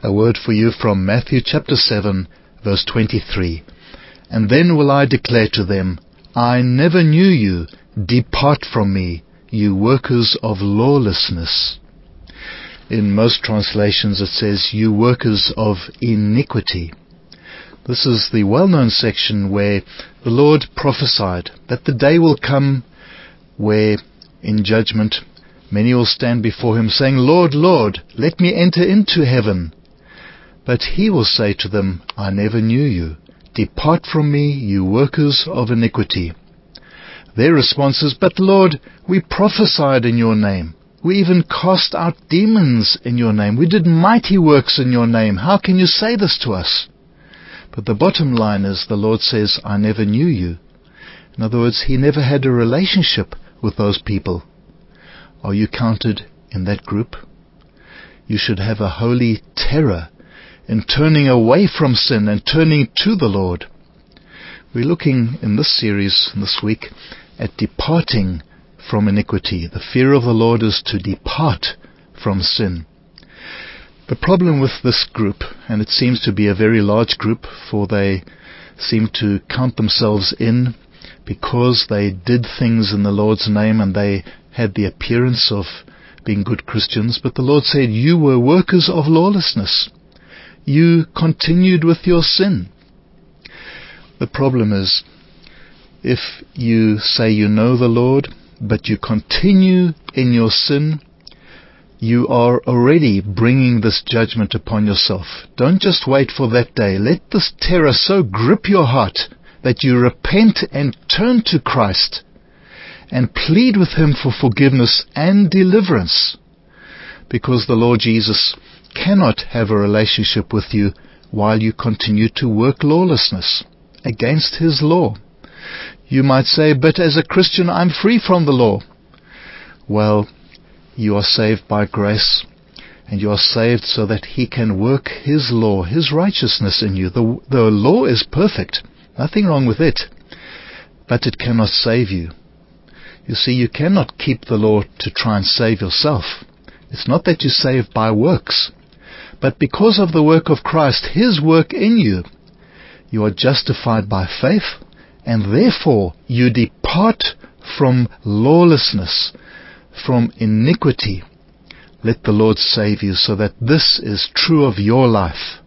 A word for you from Matthew chapter 7, verse 23. And then will I declare to them, I never knew you. Depart from me, you workers of lawlessness. In most translations it says, you workers of iniquity. This is the well-known section where the Lord prophesied that the day will come where, in judgment, many will stand before him saying, Lord, Lord, let me enter into heaven. But he will say to them, I never knew you. Depart from me, you workers of iniquity. Their response is, but Lord, we prophesied in your name. We even cast out demons in your name. We did mighty works in your name. How can you say this to us? But the bottom line is, the Lord says, I never knew you. In other words, he never had a relationship with those people. Are you counted in that group? You should have a holy terror in turning away from sin and turning to the Lord. We're looking in this series this week at departing from iniquity. The fear of the Lord is to depart from sin. The problem with this group, and it seems to be a very large group, for they seem to count themselves in because they did things in the Lord's name and they had the appearance of being good Christians, but the Lord said, you were workers of lawlessness. You continued with your sin. The problem is, if you say you know the Lord, but you continue in your sin, you are already bringing this judgment upon yourself. Don't just wait for that day. Let this terror so grip your heart that you repent and turn to Christ and plead with him for forgiveness and deliverance, because the Lord Jesus cannot have a relationship with you while you continue to work lawlessness against his law. You might say, but as a Christian I'm free from the law. Well, you are saved by grace, and you are saved so that he can work his law, his righteousness in you. The law is perfect, nothing wrong with it, but it cannot save you. You see, you cannot keep the law to try and save yourself. It's not that you're saved by works, but because of the work of Christ, his work in you, you are justified by faith, and therefore you depart from lawlessness, from iniquity. Let the Lord save you so that this is true of your life.